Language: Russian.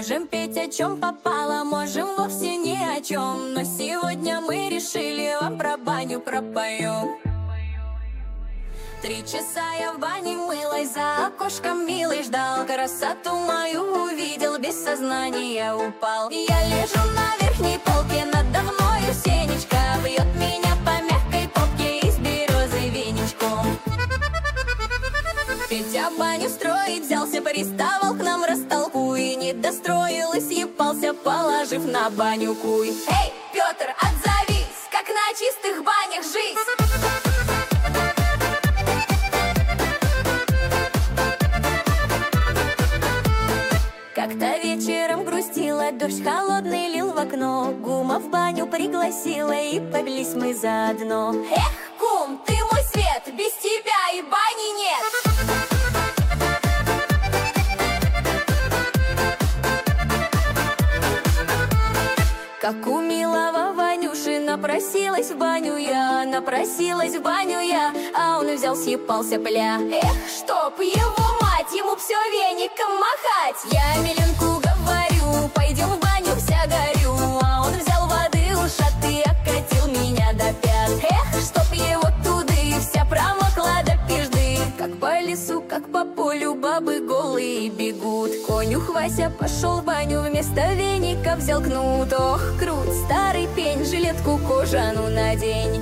Можем петь о чем попало, можем вовсе ни о чем, но сегодня мы решили вам про баню пропоем. 3 часа я в бане мылась, за окошком милый ждал. Красоту мою увидел, без сознания упал. Я лежу на верхней полке, надо мною Сенечка бьет меня по мягкой попке из березы веничком. Петя баню строить взялся, приставал к нам растолку и не достроил и съебался, положив на баню куй. Эй, Петр, отзовись, как на чистых банях жизнь. Как-то вечером грустила, дождь холодный лил в окно. Гума в баню пригласила, и побились мы заодно. Эх, кум, ты мой свет, без тебя и бани нет. Как у милого Ванюши напросилась в баню я, напросилась в баню я, а он взял, съебался пля. Эх, чтоб его мать, ему все веником махать. Я Миленку говорю, пойдем в баню, вся горю, а он взял воды ушат и окатил меня до пят. Эх, чтоб его туды, вся промокла до пижды. Как по лесу, как по полю бабы голые бегут. Конюх Вася пошел в баню, вместо веника взял кнут. Ох, крут, старый пень, жилетку кожану надень.